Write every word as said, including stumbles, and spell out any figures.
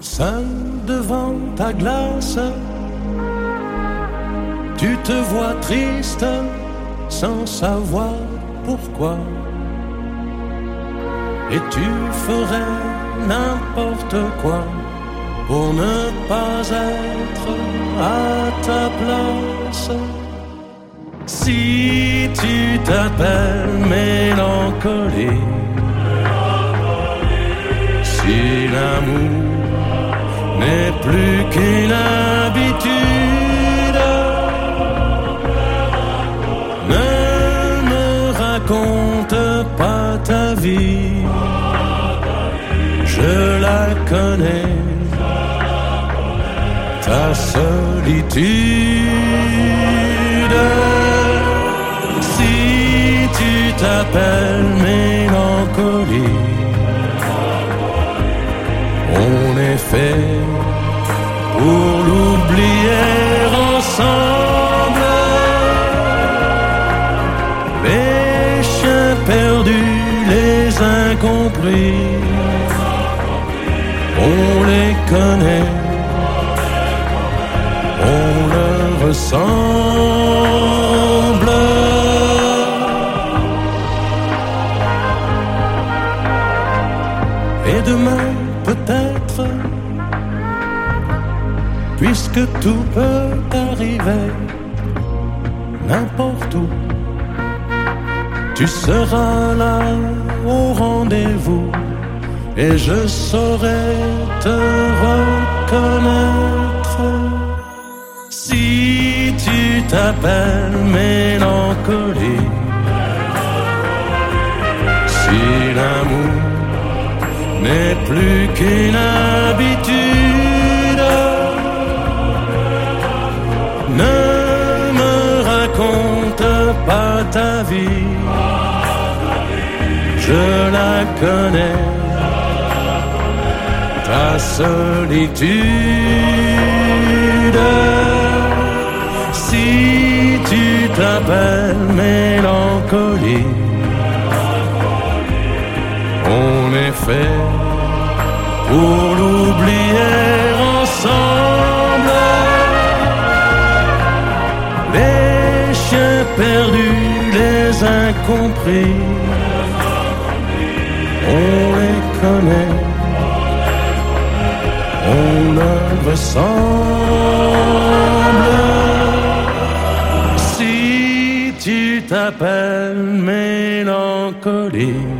Seul devant ta glace, tu te vois triste sans savoir pourquoi. Et tu ferais n'importe quoi pour ne pas être à ta place. Si tu t'appelles mélancolie, si l'amour n'est plus qu'une habitude, ne me raconte pas ta vie, je la connais, ta solitude. Si tu t'appelles mélancolie, on est fait pour l'oublier ensemble. Les chiens perdus, les incompris, on les connaît, on leur ressemble. Et demain, peut-être, puisque tout peut arriver, n'importe où, tu seras là au rendez-vous, et je saurai te reconnaître. Si tu t'appelles mélancolie, si l'amour n'est plus qu'une habitude, ne me raconte pas ta vie, je la connais, ta solitude. Si tu t'appelles mélancolie, on est fait pour l'oublier ensemble. Les chiens perdus, les incompris, on les connaît, on leur ressemble. Si tu t'appelles mélancolie,